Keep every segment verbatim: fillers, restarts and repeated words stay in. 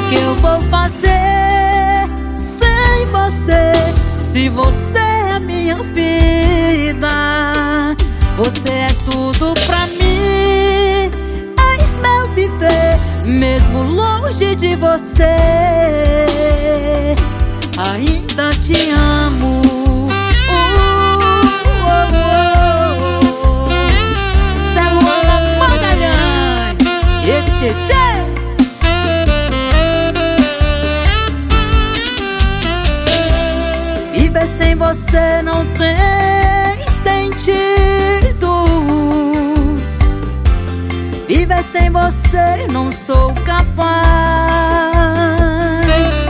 que eu vou fazer sem você? Se você é a minha vida, você é tudo pra mim. És meu viver, mesmo longe de você. Ainda te amo. Isso é Luana Magalhães. Tchê, tchê, tchê. Viver sem você não tem sentido. Viver sem você não sou capaz.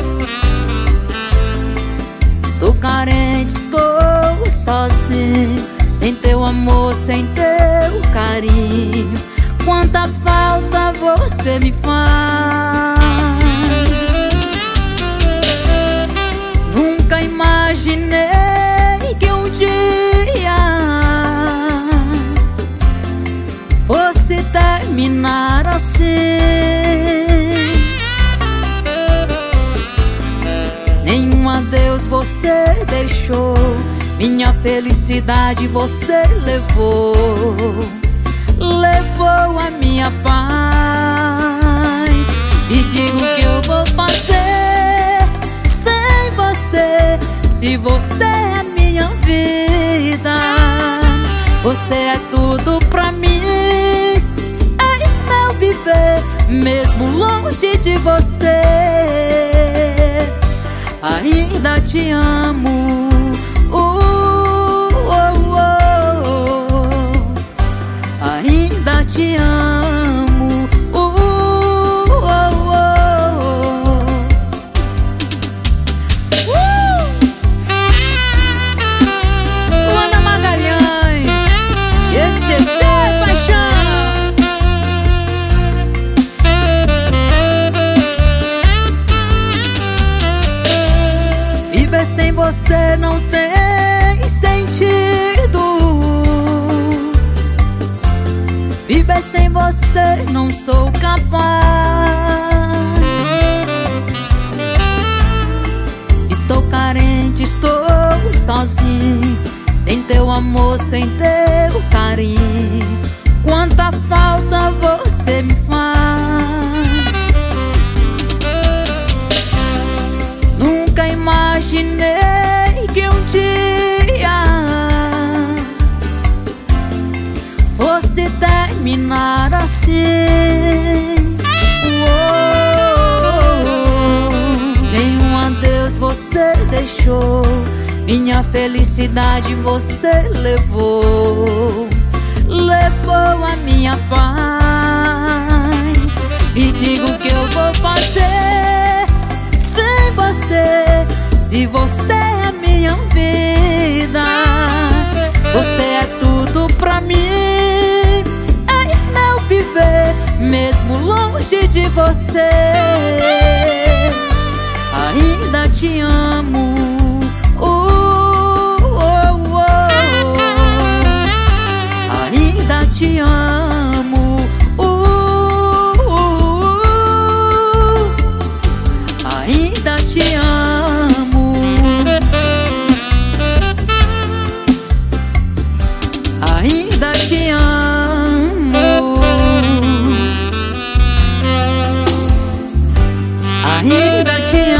Estou carente, estou sozinho, sem teu amor, sem teu carinho. Quanta falta você me faz. Nunca imaginei que um dia fosse terminar assim. Nenhum adeus você deixou, minha felicidade você levou. Levou a minha paz. E digo que eu vou fazer sem você, se você é a minha vida. Você é tudo pra mim. És meu viver, mesmo longe de você. Ainda te amo. uh, oh, oh, oh. Ainda te amo. uh, oh, oh, oh. Uh! Luana Magalhães. Tchê, tchê, tchê, paixão. Viver sem você não tem sentido. Viver sem você não sou capaz. Estou carente, estou sozinho, sem teu amor, sem teu carinho. Quanta falta você me faz. Nunca imaginei que um dia fosse terminar assim. oh, Nenhum adeus você deixou, minha felicidade você levou. Levou a minha paz. E digo que eu vou fazer sem você, se você é a minha vida. Você é tudo pra mim. És meu viver, mesmo longe de você. Ainda te amo. uh, oh, oh, oh. Ainda te amo. uh, uh, uh. Ainda te amo. Ainda te amo. Ainda te amo.